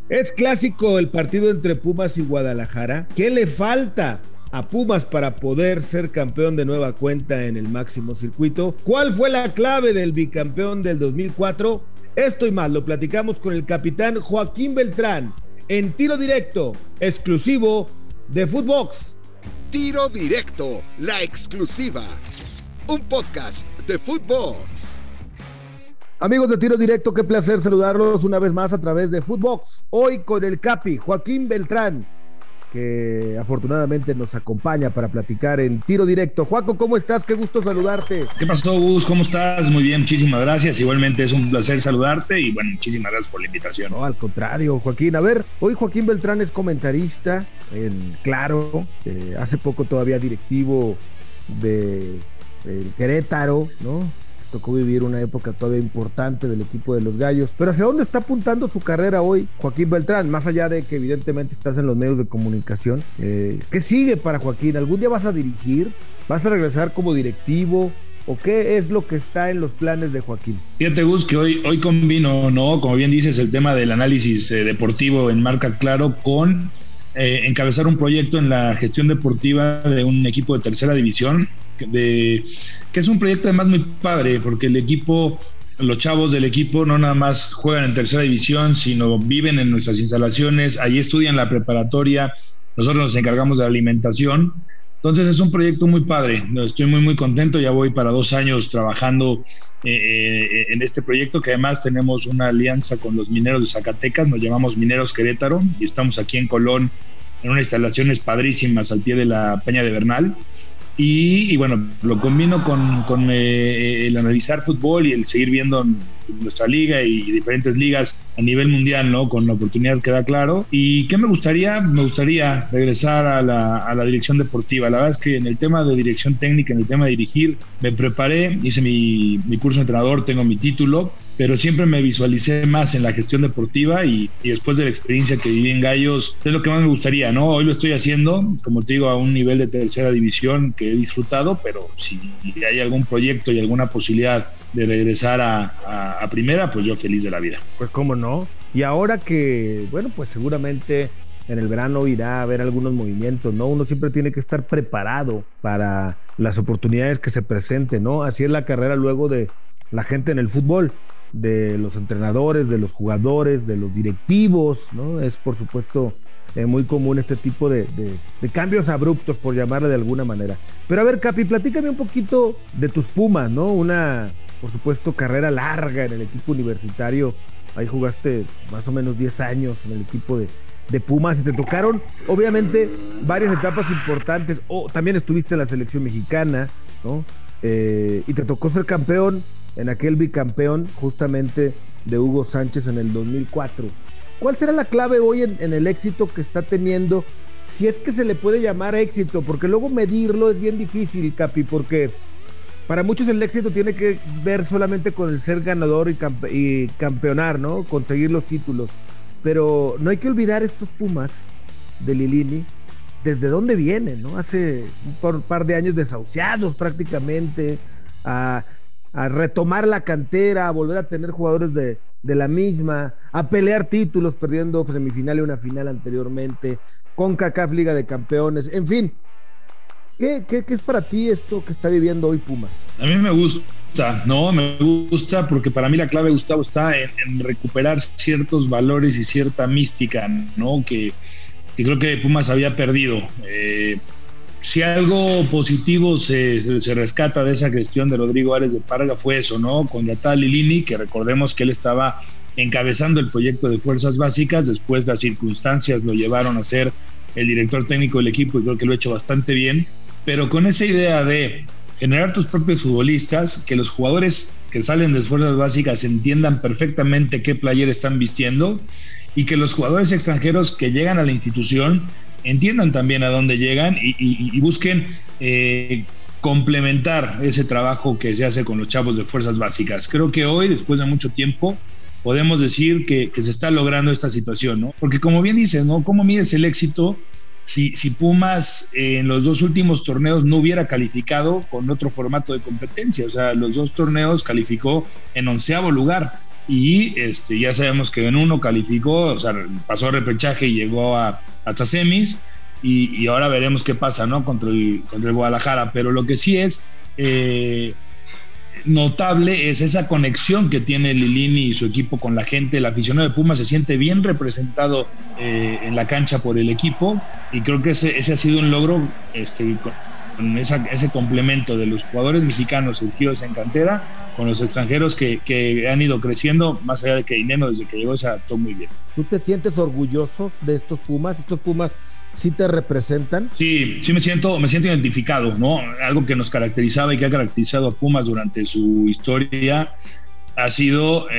Es clásico el partido entre Pumas y Guadalajara. ¿Qué le falta a Pumas para poder ser campeón de nueva cuenta en el máximo circuito? ¿Cuál fue la clave del bicampeón del 2004? Esto y más lo platicamos con el capitán Joaquín Beltrán en Tiro Directo, exclusivo de Footbox. Tiro Directo, la exclusiva. Un podcast de Footbox. Amigos de Tiro Directo, qué placer saludarlos una vez más a través de Footbox. Hoy con el Capi, Joaquín Beltrán, que afortunadamente nos acompaña para platicar en Tiro Directo. Joaco, ¿cómo estás? Qué gusto saludarte. ¿Qué pasó, Gus? ¿Cómo estás? Muy bien, muchísimas gracias. Igualmente es un placer saludarte y bueno, muchísimas gracias por la invitación. No, al contrario, Joaquín. A ver, hoy Joaquín Beltrán es comentarista en Claro, hace poco todavía directivo de el Querétaro, ¿no? Tocó vivir una época todavía importante del equipo de los Gallos. Pero ¿hacia dónde está apuntando su carrera hoy Joaquín Beltrán? Más allá de que evidentemente estás en los medios de comunicación, ¿qué sigue para Joaquín? ¿Algún día vas a dirigir? ¿Vas a regresar como directivo? ¿O qué es lo que está en los planes de Joaquín? Fíjate, Gus, que hoy combino, ¿no? Como bien dices, el tema del análisis deportivo en Marca Claro con encabezar un proyecto en la gestión deportiva de un equipo de tercera división, que es un proyecto además muy padre, porque el equipo, los chavos del equipo no nada más juegan en tercera división, sino viven en nuestras instalaciones, allí estudian la preparatoria, nosotros nos encargamos de la alimentación. Entonces es un proyecto muy padre, estoy muy contento, ya voy para 2 años trabajando en este proyecto, que además tenemos una alianza con los mineros de Zacatecas, nos llamamos Mineros Querétaro y estamos aquí en Colón en unas instalaciones padrísimas al pie de la Peña de Bernal. Y bueno, lo combino con el analizar fútbol y el seguir viendo nuestra liga y diferentes ligas a nivel mundial, ¿no? Con la oportunidad que da Claro. ¿Y qué me gustaría? Me gustaría regresar a la dirección deportiva. La verdad es que en el tema de dirección técnica, en el tema de dirigir, me preparé, hice mi curso de entrenador, tengo mi título, pero siempre me visualicé más en la gestión deportiva y después de la experiencia que viví en Gallos, es lo que más me gustaría, ¿no? Hoy lo estoy haciendo, como te digo, a un nivel de tercera división que he disfrutado, pero si hay algún proyecto y alguna posibilidad de regresar a primera, pues yo feliz de la vida. Pues cómo no. Y ahora que, bueno, pues seguramente en el verano irá a haber algunos movimientos, ¿no? Uno siempre tiene que estar preparado para las oportunidades que se presenten, ¿no? Así es la carrera luego de la gente en el fútbol, de los entrenadores, de los jugadores, de los directivos, ¿no? Es por supuesto muy común este tipo de cambios abruptos, por llamarle de alguna manera. Pero a ver, Capi, platícame un poquito de tus Pumas, ¿no? Una, por supuesto, carrera larga en el equipo universitario. Ahí jugaste más o menos 10 años en el equipo de Pumas y te tocaron, obviamente, varias etapas importantes. También estuviste en la selección mexicana, ¿no? Y te tocó ser campeón en aquel bicampeón justamente de Hugo Sánchez en el 2004. ¿Cuál será la clave hoy en el éxito que está teniendo? Si es que se le puede llamar éxito, porque luego medirlo es bien difícil, Capi, porque para muchos el éxito tiene que ver solamente con el ser ganador y campeonar, ¿no? Conseguir los títulos. Pero no hay que olvidar estos Pumas de Lilini, desde dónde vienen, ¿no? Hace un par de años desahuciados prácticamente, a retomar la cantera, a volver a tener jugadores de la misma, a pelear títulos, perdiendo semifinal y una final anteriormente, CONCACAF Liga de Campeones, en fin. ¿Qué es para ti esto que está viviendo hoy Pumas? A mí me gusta, ¿no? Me gusta porque para mí la clave, Gustavo, está en recuperar ciertos valores y cierta mística, ¿no? Que creo que Pumas había perdido. Si algo positivo se rescata de esa gestión de Rodrigo Ares de Parga fue eso, ¿no? Contratar a Lilini, que recordemos que él estaba encabezando el proyecto de fuerzas básicas, después las circunstancias lo llevaron a ser el director técnico del equipo y creo que lo ha hecho bastante bien, pero con esa idea de generar tus propios futbolistas, que los jugadores que salen de las fuerzas básicas entiendan perfectamente qué playera están vistiendo y que los jugadores extranjeros que llegan a la institución entiendan también a dónde llegan y busquen complementar ese trabajo que se hace con los chavos de fuerzas básicas. Creo que hoy, después de mucho tiempo, podemos decir que se está logrando esta situación, ¿no? Porque como bien dices, ¿no? ¿Cómo mides el éxito si Pumas en los 2 últimos torneos no hubiera calificado con otro formato de competencia? O sea, los 2 torneos calificó en 11º lugar. y ya sabemos que en uno calificó, o sea, pasó repechaje y llegó hasta semis, y ahora veremos qué pasa, ¿no? Contra el Guadalajara, pero lo que sí es notable es esa conexión que tiene Lilini y su equipo con la gente. El aficionado de Pumas se siente bien representado en la cancha por el equipo, y creo que ese ha sido un logro con ese complemento de los jugadores mexicanos surgidos en cantera con los extranjeros que han ido creciendo, más allá de que Dineno desde que llegó se adaptó muy bien. ¿Tú te sientes orgulloso de estos Pumas? ¿Estos Pumas sí te representan? Sí, me siento identificado, ¿no? Algo que nos caracterizaba y que ha caracterizado a Pumas durante su historia ha sido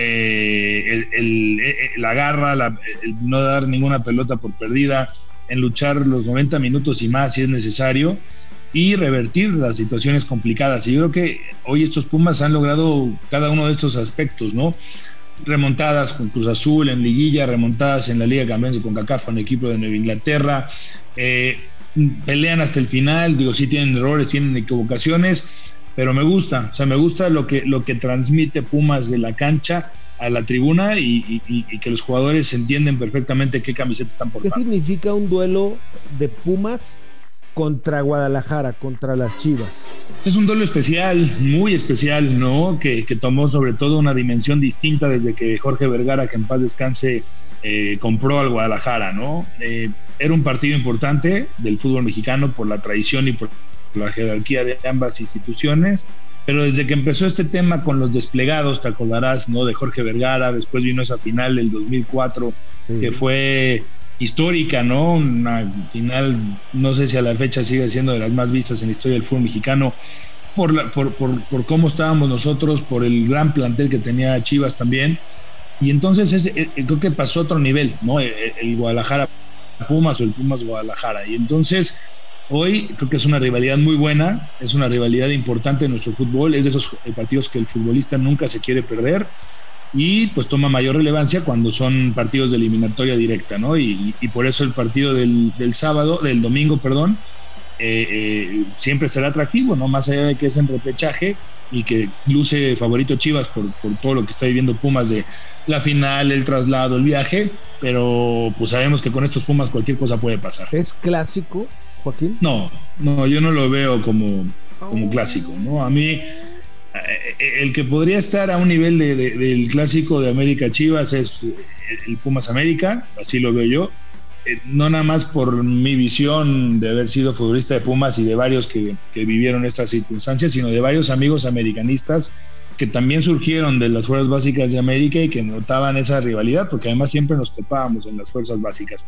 la garra, el no dar ninguna pelota por perdida, en luchar los 90 minutos y más si es necesario, y revertir las situaciones complicadas. Y yo creo que hoy estos Pumas han logrado cada uno de estos aspectos, ¿no? Remontadas con Cruz Azul en liguilla, remontadas en la Liga de Campeones de CONCACAF con el equipo de Nueva Inglaterra, pelean hasta el final, digo, sí tienen errores, tienen equivocaciones, pero me gusta lo que transmite Pumas de la cancha a la tribuna, y que los jugadores entienden perfectamente qué camiseta están portando. ¿Qué significa un duelo de Pumas contra Guadalajara, contra las Chivas? Es un duelo especial, muy especial, ¿no? Que tomó sobre todo una dimensión distinta desde que Jorge Vergara, que en paz descanse, compró al Guadalajara, ¿no? Era un partido importante del fútbol mexicano por la tradición y por la jerarquía de ambas instituciones, pero desde que empezó este tema con los desplegados, te acordarás, ¿no? De Jorge Vergara, después vino esa final del 2004, que fue histórica, ¿no? Una final, no sé si a la fecha sigue siendo de las más vistas en la historia del fútbol mexicano, por cómo estábamos nosotros, por el gran plantel que tenía Chivas también, y entonces creo que pasó a otro nivel, ¿no? El Guadalajara Pumas o el Pumas Guadalajara, y entonces hoy creo que es una rivalidad muy buena, es una rivalidad importante en nuestro fútbol, es de esos partidos que el futbolista nunca se quiere perder, y pues toma mayor relevancia cuando son partidos de eliminatoria directa, ¿no? Y por eso el partido del domingo, siempre será atractivo, ¿no? Más allá de que es en repechaje y que luce favorito Chivas por todo lo que está viviendo Pumas de la final, el traslado, el viaje, pero pues sabemos que con estos Pumas cualquier cosa puede pasar. ¿Es clásico, Joaquín? No, yo no lo veo como clásico, ¿no? A mí el que podría estar a un nivel del clásico de América Chivas es el Pumas América, así lo veo yo, no nada más por mi visión de haber sido futbolista de Pumas y de varios que vivieron estas circunstancias, sino de varios amigos americanistas que también surgieron de las fuerzas básicas de América y que notaban esa rivalidad, porque además siempre nos topábamos en las fuerzas básicas,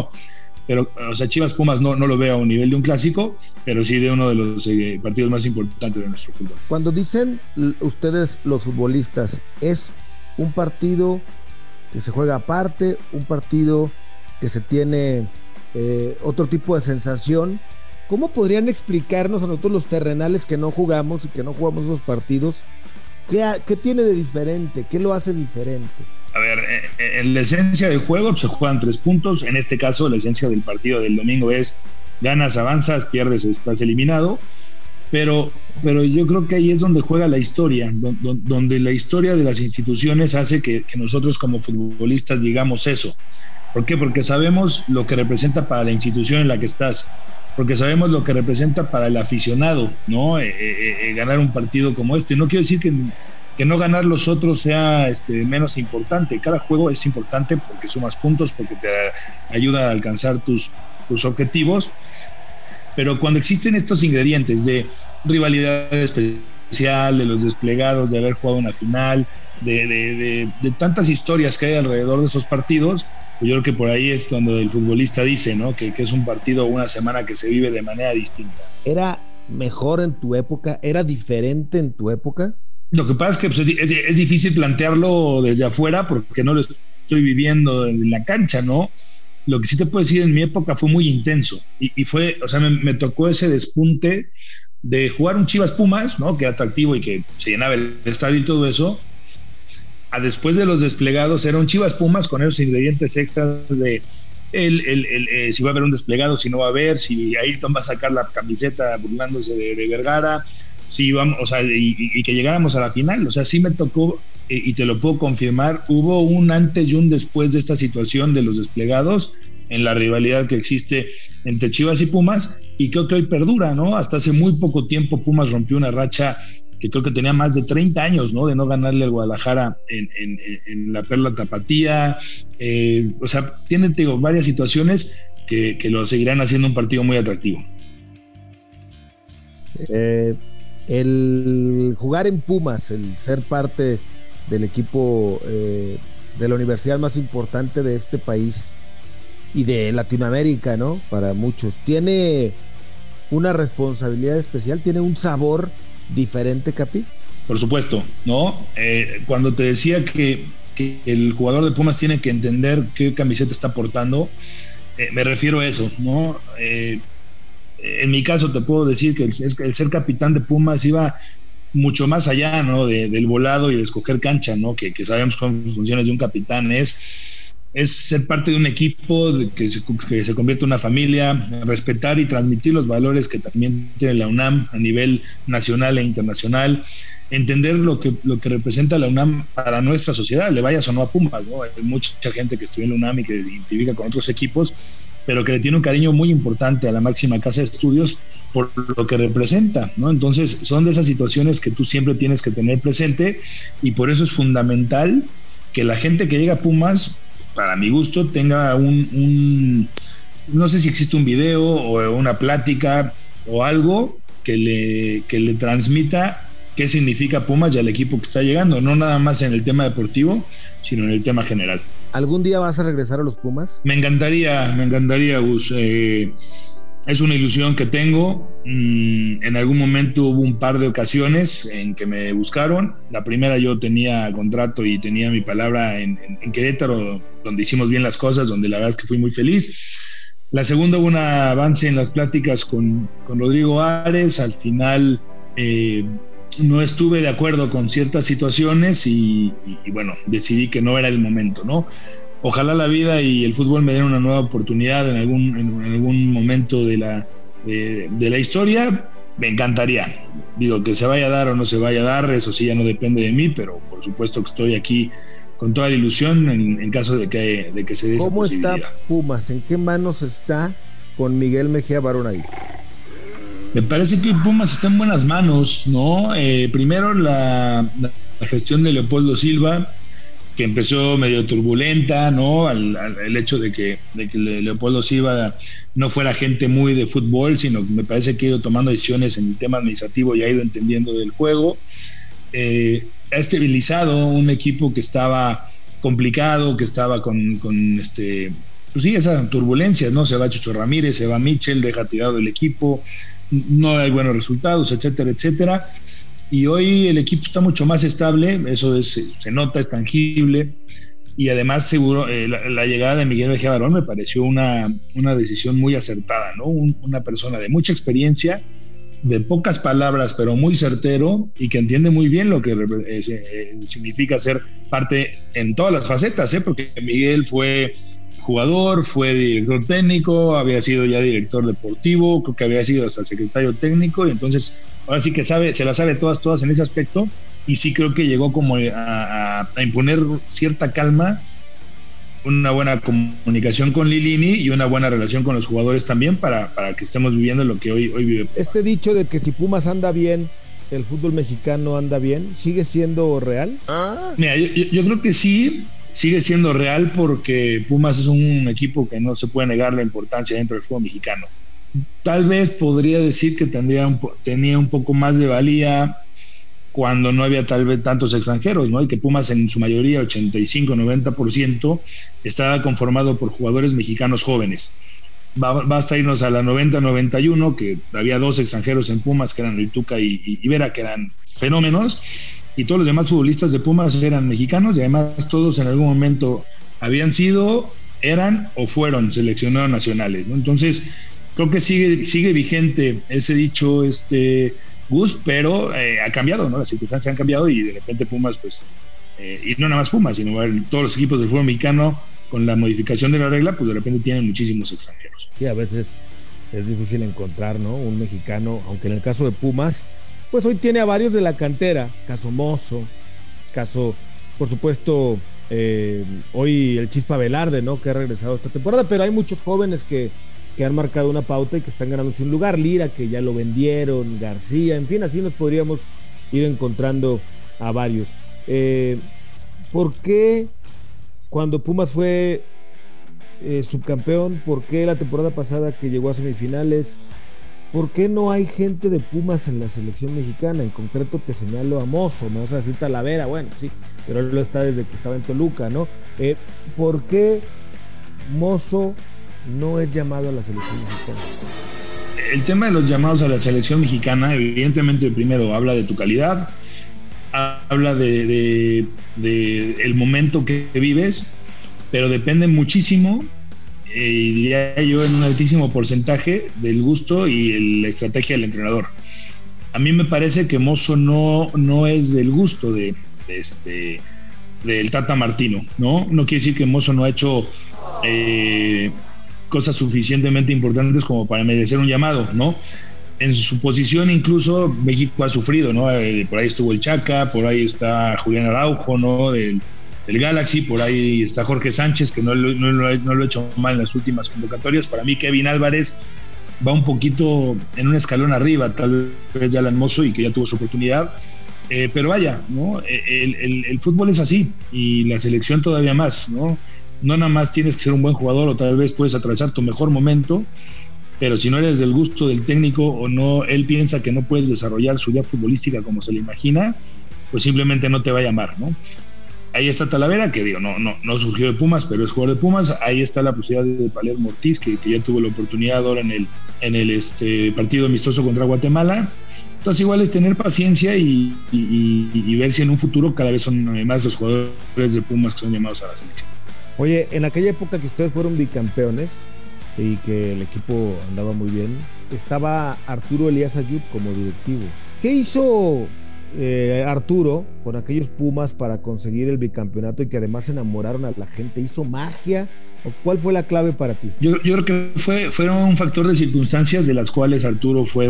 o sea, Chivas Pumas no lo veo a un nivel de un clásico, pero sí de uno de los partidos más importantes de nuestro fútbol. Cuando dicen ustedes los futbolistas, ¿es un partido que se juega aparte, un partido que se tiene otro tipo de sensación? ¿Cómo podrían explicarnos a nosotros los terrenales que no jugamos y que no jugamos esos partidos? ¿Qué tiene de diferente? ¿Qué lo hace diferente? A ver, en la esencia del juego se juegan 3 puntos. En este caso, la esencia del partido del domingo es ganas, avanzas, pierdes, estás eliminado. Pero yo creo que ahí es donde juega la historia, donde la historia de las instituciones hace que nosotros como futbolistas digamos eso. ¿Por qué? Porque sabemos lo que representa para la institución en la que estás, porque sabemos lo que representa para el aficionado, ¿no? Ganar un partido como este. No quiero decir que no ganar los otros sea menos importante. Cada juego es importante porque sumas puntos, porque te ayuda a alcanzar tus objetivos, pero cuando existen estos ingredientes de rivalidad especial, de los desplegados, de haber jugado una final, de tantas historias que hay alrededor de esos partidos, pues yo creo que por ahí es cuando el futbolista dice, ¿no? que es un partido o una semana que se vive de manera distinta. ¿Era mejor en tu época? ¿Era diferente en tu época? Lo que pasa es que pues, es difícil plantearlo desde afuera porque no lo estoy viviendo en la cancha, ¿no? Lo que sí te puedo decir, en mi época fue muy intenso y fue, o sea, me tocó ese despunte de jugar un Chivas Pumas, ¿no? Que era atractivo y que se llenaba el estadio y todo eso, a después de los desplegados era un Chivas Pumas con esos ingredientes extras de si va a haber un desplegado, si no va a haber, si Ayrton va a sacar la camiseta burlándose de Vergara, si vamos, o sea, y que llegáramos a la final. O sea, sí me tocó y te lo puedo confirmar, hubo un antes y un después de esta situación de los desplegados en la rivalidad que existe entre Chivas y Pumas, y creo que hoy perdura, ¿no? Hasta hace muy poco tiempo Pumas rompió una racha que creo que tenía más de 30 años, ¿no? De no ganarle al Guadalajara en la Perla Tapatía. O sea, tiene, digo, varias situaciones que lo seguirán haciendo un partido muy atractivo. El jugar en Pumas, el ser parte del equipo de la universidad más importante de este país y de Latinoamérica, ¿no? Para muchos, tiene una responsabilidad especial, tiene un sabor diferente, Capi. Por supuesto, ¿no? Cuando te decía que el jugador de Pumas tiene que entender qué camiseta está portando, me refiero a eso, ¿no? En mi caso te puedo decir que el ser capitán de Pumas iba mucho más allá, ¿no? Del volado y de escoger cancha, ¿no? Que sabemos cómo funciones de un capitán es ser parte de un equipo que se convierte en una familia, respetar y transmitir los valores que también tiene la UNAM a nivel nacional e internacional, entender lo que representa la UNAM para nuestra sociedad, le vayas o no a Pumas, ¿no? Hay mucha gente que estudia en la UNAM y que identifica con otros equipos, pero que le tiene un cariño muy importante a la máxima casa de estudios por lo que representa, ¿no? Entonces son de esas situaciones que tú siempre tienes que tener presente, y por eso es fundamental que la gente que llega a Pumas, para mi gusto, tenga no sé si existe un video o una plática o algo que le transmita qué significa Pumas y al equipo que está llegando, no nada más en el tema deportivo, sino en el tema general. ¿Algún día vas a regresar a los Pumas? Me encantaría, Gus. Es una ilusión que tengo. En algún momento hubo un par de ocasiones en que me buscaron. La primera, yo tenía contrato y tenía mi palabra en Querétaro, donde hicimos bien las cosas, donde la verdad es que fui muy feliz. La segunda, hubo un avance en las pláticas con Rodrigo Ares. Al final no estuve de acuerdo con ciertas situaciones y bueno, decidí que no era el momento, ¿no? Ojalá la vida y el fútbol me den una nueva oportunidad en algún momento de la historia. Me encantaría. Digo, que se vaya a dar o no se vaya a dar, eso sí ya no depende de mí, pero por supuesto que estoy aquí con toda la ilusión en caso de que se dé esa posibilidad. ¿Cómo está Pumas? ¿En qué manos está con Miguel Mejía Barón ahí? Me parece que Pumas está en buenas manos, ¿no? Primero la gestión de Leopoldo Silva, que empezó medio turbulenta, ¿no? El hecho de que Leopoldo Silva no fuera gente muy de fútbol, sino que me parece que ha ido tomando decisiones en el tema administrativo y ha ido entendiendo del juego. Ha estabilizado un equipo que estaba complicado, que estaba con pues sí, esas turbulencias, ¿no? Se va Chucho Ramírez, se va Michel, deja tirado el equipo, no hay buenos resultados, etcétera, etcétera. Y hoy el equipo está mucho más estable, eso se nota, es tangible, y además seguro la llegada de Miguel Mejía Barón me pareció una decisión muy acertada, ¿no? Una persona de mucha experiencia, de pocas palabras, pero muy certero, y que entiende muy bien lo que significa ser parte en todas las facetas, porque Miguel fue jugador, fue director técnico, había sido ya director deportivo, creo que había sido hasta secretario técnico, y entonces ahora sí que se las sabe todas en ese aspecto, y sí creo que llegó como a imponer cierta calma, una buena comunicación con Lilini y una buena relación con los jugadores también para que estemos viviendo lo que hoy vive. Este dicho de que si Pumas anda bien, el fútbol mexicano anda bien, ¿sigue siendo real? Mira, yo creo que sí, sigue siendo real, porque Pumas es un equipo que no se puede negar la importancia dentro del fútbol mexicano. Tal vez podría decir que tenía un poco más de valía cuando no había tal vez tantos extranjeros, ¿no? Y que Pumas en su mayoría, 85-90%, estaba conformado por jugadores mexicanos jóvenes. Basta irnos a la 90-91, que había 2 extranjeros en Pumas, que eran el Tuca y Vera, que eran fenómenos, y todos los demás futbolistas de Pumas eran mexicanos, y además todos en algún momento habían sido, eran o fueron seleccionados nacionales, ¿no? Entonces creo que sigue vigente ese dicho, Gus, pero ha cambiado, ¿no? Las circunstancias han cambiado, y de repente Pumas, pues, y no nada más Pumas, sino todos los equipos del fútbol mexicano, con la modificación de la regla, pues de repente tienen muchísimos extranjeros. Sí, a veces es difícil encontrar, ¿no? Un mexicano, aunque en el caso de Pumas, pues hoy tiene a varios de la cantera, caso Mozo, caso por supuesto, hoy el Chispa Velarde, ¿no? Que ha regresado esta temporada, pero hay muchos jóvenes que han marcado una pauta y que están ganándose un lugar. Lira, que ya lo vendieron, García, en fin, así nos podríamos ir encontrando a varios. ¿Por qué cuando Pumas fue subcampeón, por qué la temporada pasada que llegó a semifinales, por qué no hay gente de Pumas en la selección mexicana? En concreto te señalo a Mozo, me vas a decir Talavera, bueno, sí, pero él lo está desde que estaba en Toluca, ¿no? ¿Por qué Mozo no es llamado a la selección mexicana? El tema de los llamados a la selección mexicana, evidentemente, primero habla de tu calidad, habla de el momento que vives, pero depende muchísimo, diría yo, en un altísimo porcentaje del gusto y la estrategia del entrenador. A mí me parece que Mozo no es del gusto del Tata Martino, ¿no? No quiere decir que Mozo no ha hecho cosas suficientemente importantes como para merecer un llamado, ¿no? En su posición incluso México ha sufrido, ¿no? Por ahí estuvo el Chaca, por ahí está Julián Araujo, ¿no? Del Galaxy, por ahí está Jorge Sánchez, que no lo ha hecho mal en las últimas convocatorias. Para mí Kevin Álvarez va un poquito en un escalón arriba, tal vez de Alan Mozo, y que ya tuvo su oportunidad. Pero vaya, ¿no? El fútbol es así, y la selección todavía más, ¿no? No nada más tienes que ser un buen jugador, o tal vez puedes atravesar tu mejor momento, pero si no eres del gusto del técnico, o no, él piensa que no puedes desarrollar su idea futbolística como se le imagina, pues simplemente no te va a llamar, ¿no? Ahí está Talavera, que digo, no surgió de Pumas, pero es jugador de Pumas. Ahí está la posibilidad de Palermo Ortiz, que ya tuvo la oportunidad ahora en el partido amistoso contra Guatemala. Entonces igual es tener paciencia y ver si en un futuro cada vez son más los jugadores de Pumas que son llamados a la selección. Oye, en aquella época que ustedes fueron bicampeones y que el equipo andaba muy bien, estaba Arturo Elías Ayub como directivo. ¿Qué hizo Arturo con aquellos Pumas para conseguir el bicampeonato y que además enamoraron a la gente? ¿Hizo magia? ¿O cuál fue la clave para ti? Yo creo que fueron un factor de circunstancias de las cuales Arturo fue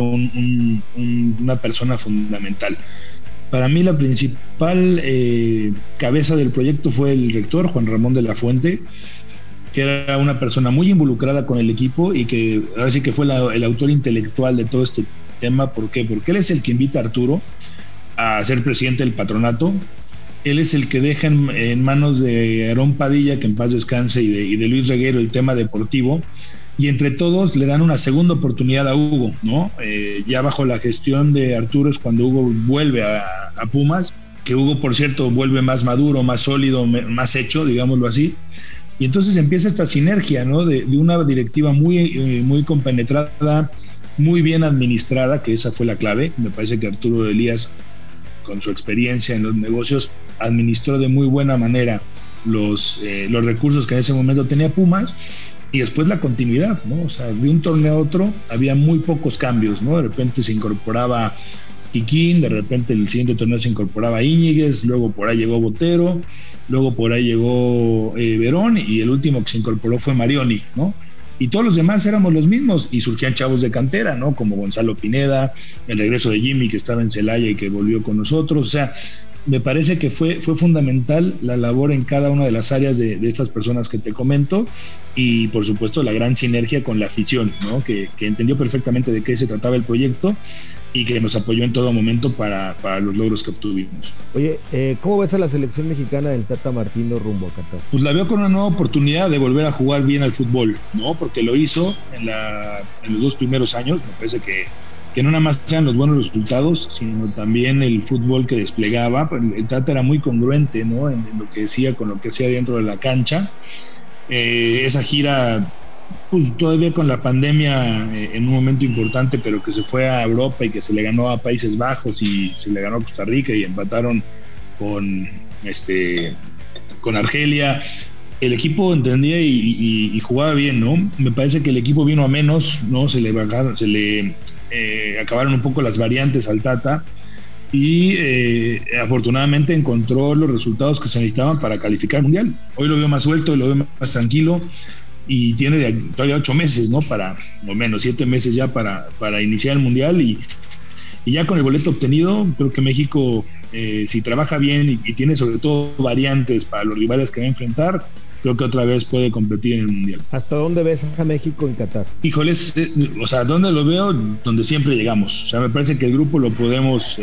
una persona fundamental. Para mí la principal cabeza del proyecto fue el rector, Juan Ramón de la Fuente, que era una persona muy involucrada con el equipo y que ahora sí que fue el autor intelectual de todo este tema. ¿Por qué? Porque él es el que invita a Arturo a ser presidente del patronato. Él es el que deja en manos de Aarón Padilla, que en paz descanse, y de Luis Reguero el tema deportivo, y entre todos le dan una segunda oportunidad a Hugo, ¿no? Ya bajo la gestión de Arturo es cuando Hugo vuelve a Pumas, que Hugo, por cierto, vuelve más maduro, más sólido, más hecho, digámoslo así, y entonces empieza esta sinergia, ¿no? De una directiva muy compenetrada, muy bien administrada, que esa fue la clave. Me parece que Arturo Elías, con su experiencia en los negocios, administró de muy buena manera los recursos que en ese momento tenía Pumas, y después la continuidad, ¿no? O sea, de un torneo a otro había muy pocos cambios, ¿no? De repente se incorporaba Kikín, de repente el siguiente torneo se incorporaba Íñiguez, luego por ahí llegó Botero, luego por ahí llegó Verón, y el último que se incorporó fue Marioni, ¿no? Y todos los demás éramos los mismos, y surgían chavos de cantera, ¿no? Como Gonzalo Pineda, el regreso de Jimmy, que estaba en Celaya y que volvió con nosotros. O sea, me parece que fue fundamental la labor en cada una de las áreas de estas personas que te comento, y por supuesto la gran sinergia con la afición, ¿no? Que entendió perfectamente de qué se trataba el proyecto y que nos apoyó en todo momento para los logros que obtuvimos. Oye, ¿cómo ves a la selección mexicana del Tata Martino rumbo a Qatar? Pues la veo con una nueva oportunidad de volver a jugar bien al fútbol, ¿no? Porque lo hizo en los 2 primeros años. Me parece que no nada más sean los buenos resultados, sino también el fútbol que desplegaba. El Tata era muy congruente, ¿no? En lo que decía con lo que hacía dentro de la cancha. Esa gira, pues todavía con la pandemia, en un momento importante, pero que se fue a Europa y que se le ganó a Países Bajos y se le ganó a Costa Rica y empataron con Argelia. El equipo entendía y jugaba bien, ¿no? Me parece que el equipo vino a menos, ¿no? Se le acabaron un poco las variantes al Tata, y afortunadamente encontró los resultados que se necesitaban para calificar al Mundial. Hoy lo veo más suelto, lo veo más tranquilo, y tiene todavía 8 meses, ¿no? O menos 7 meses ya para iniciar el Mundial, y Y ya con el boleto obtenido, creo que México, si trabaja bien y tiene sobre todo variantes para los rivales que va a enfrentar, creo que otra vez puede competir en el Mundial. ¿Hasta dónde ves a México en Qatar? Híjoles, o sea, ¿dónde lo veo? Donde siempre llegamos. O sea, me parece que el grupo lo podemos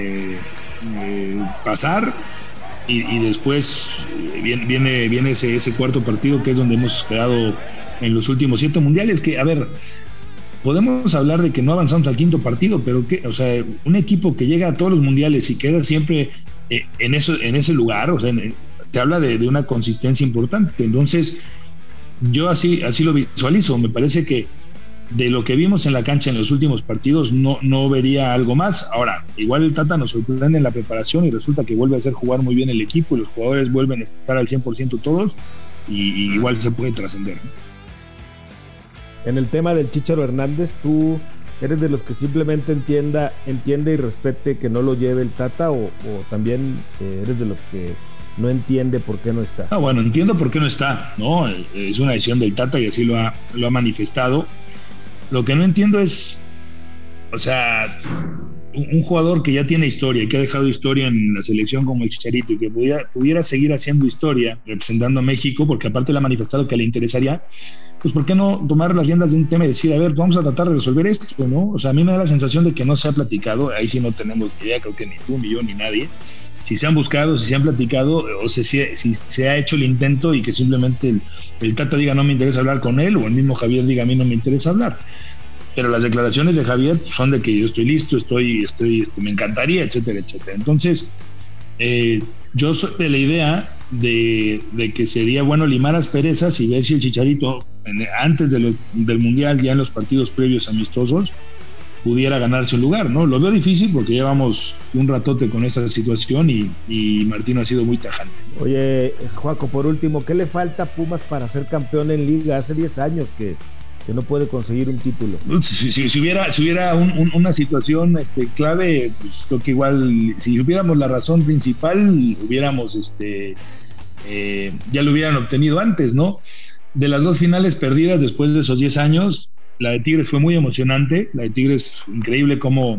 pasar y después viene ese cuarto partido, que es donde hemos quedado en los últimos 7 mundiales, que, a ver, podemos hablar de que no avanzamos al quinto partido, pero que, o sea, un equipo que llega a todos los mundiales y queda siempre en ese lugar, o sea, te habla de una consistencia importante. Entonces, yo así lo visualizo. Me parece que de lo que vimos en la cancha en los últimos partidos, no vería algo más. Ahora, igual el Tata nos sorprende en la preparación y resulta que vuelve a hacer jugar muy bien el equipo y los jugadores vuelven a estar al 100% todos, y igual se puede trascender, ¿no? En el tema del Chícharo Hernández, ¿tú eres de los que simplemente entiende y respete que no lo lleve el Tata, o también eres de los que no entiende por qué no está? Bueno, entiendo por qué no está, ¿no? Es una decisión del Tata y así lo ha manifestado. Lo que no entiendo es, o sea, un jugador que ya tiene historia, que ha dejado historia en la selección como el Chicharito, y que pudiera seguir haciendo historia representando a México, porque aparte le ha manifestado que le interesaría, pues ¿por qué no tomar las riendas de un tema y decir, a ver, vamos a tratar de resolver esto, ¿no? O sea, a mí me da la sensación de que no se ha platicado, ahí sí no tenemos idea, creo que ni tú, ni yo, ni nadie, si se han buscado, si se han platicado, o si se ha hecho el intento y que simplemente el Tata diga no me interesa hablar con él, o el mismo Javier diga a mí no me interesa hablar. Pero las declaraciones de Javier son de que yo estoy listo, me encantaría, etcétera, etcétera. Entonces, yo soy de la idea de que sería bueno limar asperezas y ver si el Chicharito, antes del Mundial, ya en los partidos previos amistosos, pudiera ganarse un lugar, ¿no? Lo veo difícil porque llevamos un ratote con esta situación y Martino ha sido muy tajante. Oye, Joaco, por último, ¿qué le falta a Pumas para ser campeón en Liga? Hace 10 años que no puede conseguir un título. Si hubiera una situación clave, pues creo que igual, si hubiéramos la razón principal, hubiéramos ya lo hubieran obtenido antes, ¿no? De las 2 finales perdidas después de esos 10 años, la de Tigres fue muy emocionante. La de Tigres, increíble cómo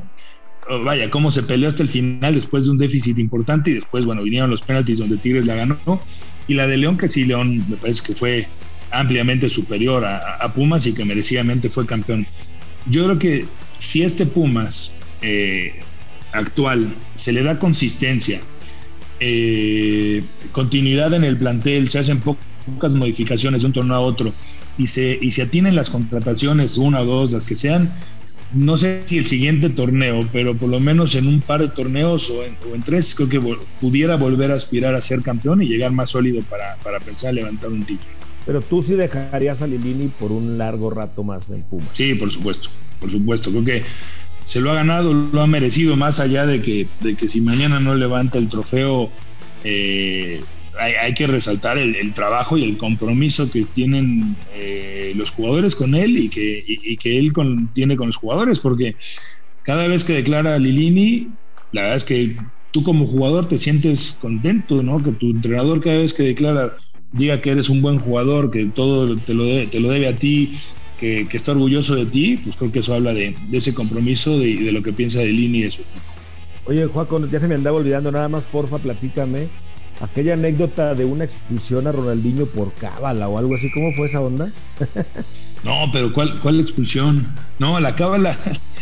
se peleó hasta el final después de un déficit importante, y después, bueno, vinieron los penaltis donde Tigres la ganó. Y la de León, que sí, León me parece que fue ampliamente superior a Pumas y que merecidamente fue campeón. Yo creo que si Pumas actual se le da consistencia, continuidad en el plantel, se hacen pocas modificaciones de un torneo a otro, y se atienen las contrataciones, 1 o 2, las que sean, no sé si el siguiente torneo, pero por lo menos en un par de torneos o en 3, creo que pudiera volver a aspirar a ser campeón y llegar más sólido para pensar en levantar un título. Pero tú sí dejarías a Lilini por un largo rato más en Pumas. Sí, por supuesto. Creo que se lo ha ganado, lo ha merecido, más allá de que si mañana no levanta el trofeo, hay que resaltar el trabajo y el compromiso que tienen los jugadores con él y que él tiene con los jugadores, porque cada vez que declara Lilini, la verdad es que tú como jugador te sientes contento, ¿no? Que tu entrenador cada vez que declara diga que eres un buen jugador, que todo te lo debe a ti, que está orgulloso de ti, pues creo que eso habla de ese compromiso y de lo que piensa de Lini y de su equipo. Oye, Joaco, ya se me andaba olvidando, nada más, porfa, platícame aquella anécdota de una expulsión a Ronaldinho por cábala o algo así. ¿Cómo fue esa onda? No, pero ¿cuál expulsión? No, la cábala.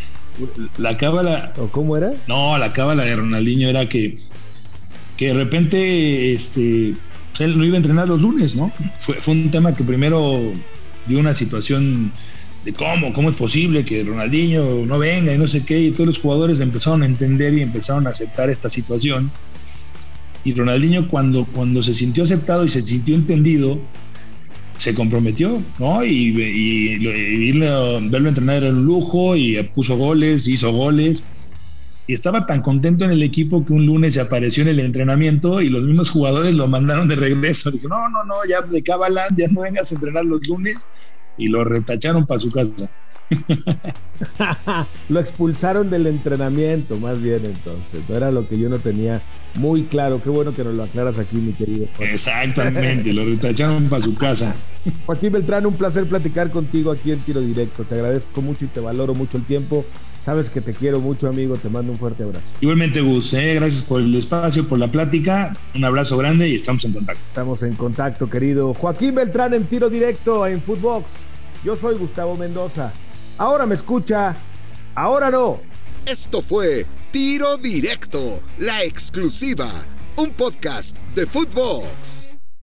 ¿O cómo era? No, la cábala de Ronaldinho era que de repente él no iba a entrenar los lunes, ¿no? Fue un tema que primero dio una situación de cómo es posible que Ronaldinho no venga y no sé qué, y todos los jugadores empezaron a entender y empezaron a aceptar esta situación. Y Ronaldinho, cuando se sintió aceptado y se sintió entendido, se comprometió, ¿no? Y verlo entrenar era un lujo, y puso goles, hizo goles. Y estaba tan contento en el equipo que un lunes se apareció en el entrenamiento y los mismos jugadores lo mandaron de regreso. Dijo, no, ya de cábala, ya no vengas a entrenar los lunes, y lo retacharon para su casa. Lo expulsaron del entrenamiento, más bien, entonces. No era lo que yo no tenía muy claro. Qué bueno que nos lo aclaras aquí, mi querido Joaquín. Exactamente, lo retacharon para su casa. Joaquín Beltrán, un placer platicar contigo aquí en Tiro Directo. Te agradezco mucho y te valoro mucho el tiempo. Sabes que te quiero mucho, amigo. Te mando un fuerte abrazo. Igualmente, Gus, gracias por el espacio, por la plática. Un abrazo grande y estamos en contacto. Estamos en contacto, querido Joaquín Beltrán, en Tiro Directo en Footbox. Yo soy Gustavo Mendoza. Ahora me escucha, ahora no. Esto fue Tiro Directo, la exclusiva, un podcast de Footbox.